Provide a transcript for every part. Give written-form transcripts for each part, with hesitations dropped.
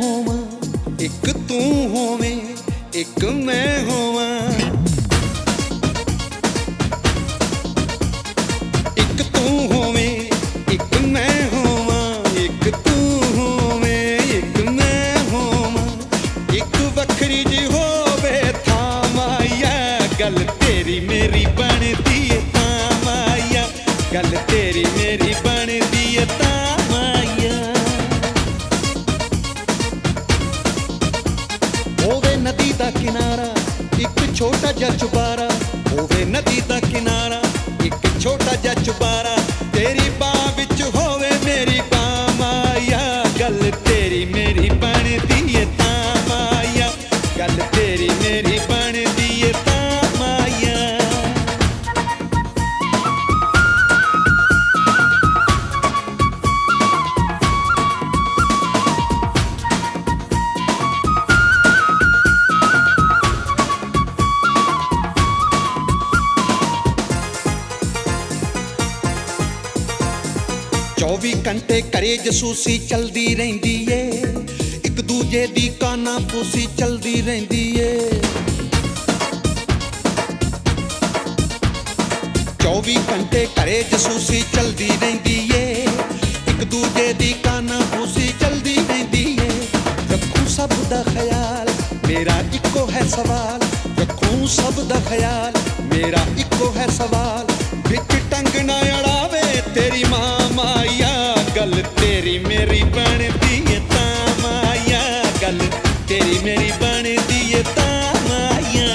ਹੋਵਾਂ, ਇੱਕ ਤੂੰ ਹੋਵੇਂ, ਇੱਕ ਮੈਂ ਹੋਵਾਂ। ਇੱਕ ਤੂੰ ਹੋਵੇਂ, ਇੱਕ ਮੈਂ ਹੋਵਾਂ, ਇੱਕ ਤੂੰ ਹੋਵੇਂ, ਇੱਕ ਮੈਂ ਹੋਵਾਂ। ਇੱਕ ਵੱਖਰੀ ਜਿਹੀ ਹੋਵੇ ਥਾਂ ਮਾਇਆ, ਗੱਲ ਤੇਰੀ ਮੇਰੀ ਬਣਦੀ ਏ ਤਾਂ ਮਾਇਆ, ਗੱਲ ਤੇਰੀ ਮੇਰੀ ਬਣਦੀ ਏ ਤਾਂ ਮਾਇਆ। ਹੋਵੇ ਨਦੀ ਦਾ ਕਿਨਾਰਾ, ਇੱਕ ਛੋਟਾ ਜਿਹਾ ਚੁਬਾਰਾ, ਹੋਵੇ ਨਦੀ ਦਾ ਕਿਨਾਰਾ, ਇੱਕ ਛੋਟਾ ਜਿਹਾ ਚੁਬਾਰਾ। ਤੇਰੀ ਬਾਹ ਵਿੱਚ ਹੋਵੇ ਮੇਰੀ ਬਾਹ ਮਾਇਆ, ਗੱਲ ਤੇਰੀ ਮੇਰੀ ਬਣਦੀ ਏ ਤਾਂ ਮਾਇਆ, ਗੱਲ ਤੇਰੀ ਮੇਰੀ ਬਣਦੀ ਏ ਤਾਂ ਮਾਇਆ। चौबी घंटे घरे जसूसी चलदी रहिंदी ए, एक दूजे दी काना फूसी चलदी रहिंदी ए। 24 घंटे घरे जसूसी चलदी रहिंदी ए, एक दूजे दी काना फूसी चलदी रहिंदी ए। रखूं सब दा ख्याल, मेरा इको है सवाल, रखूं सब दा ख्याल, मेरा इको है सवाल। विच टंग ना अड़ावे तेरी मां माया, गल तेरी मेरी बनदी ए तां माया, गल तेरी मेरी बनदी ए तां माया।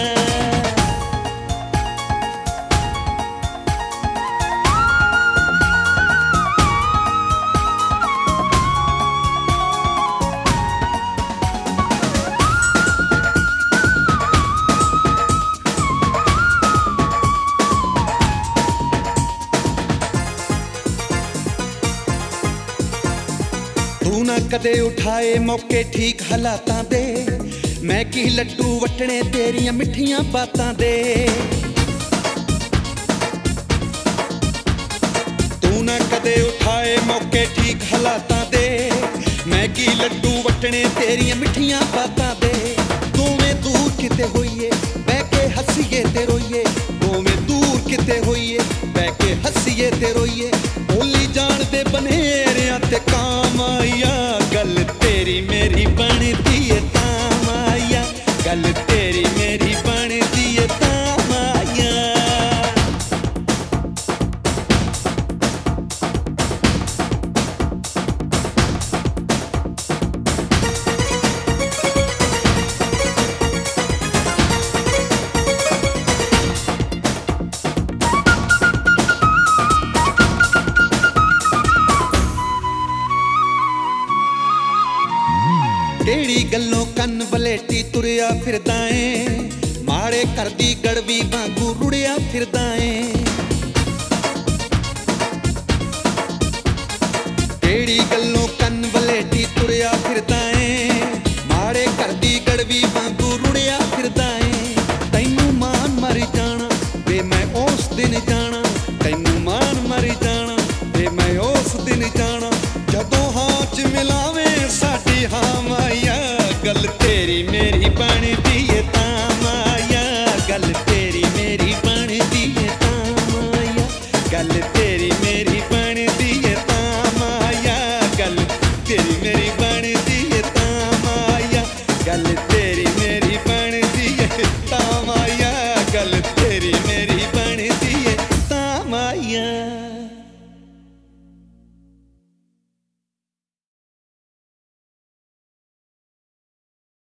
तू ना कदे उठाए मौके ठीक हालातां दे, मैं की लड्डू वटने तेरियां मिठियां बातां दे। तू ना कदे उठाए मौके ठीक हालातां दे, मैं की लड्डू वटने तेरियां मिठियां बातां दे। दोवें दूर किते होइए बह के हसीए ते रोइए, दोवें दूर किते होइए बह के हसीए ते रोइए। बोली जान दे बनेरियां ते काम आइया, गल तेरी मेरी बनदी ए तां माया, गल तेरी मेरी बनदी ए तां माया। केड़ी गल्लों कन वलेटी तुरिया फिरदा ऐ, माड़े घर दी गड़वी वांगू रुड़िया फिरदा ऐ। केड़ी गल्लों कन वलेटी तुरिया फिरदा ऐ, माड़े घर दी गड़वी वांगू रुड़िया फिरदा ऐ। तैनू मान मरी जाना वे मैं उस दिन जाना, तैनू मान मरी जाना वे मैं उस दिन जाना, जदों हाथ च मिलावे साडी हां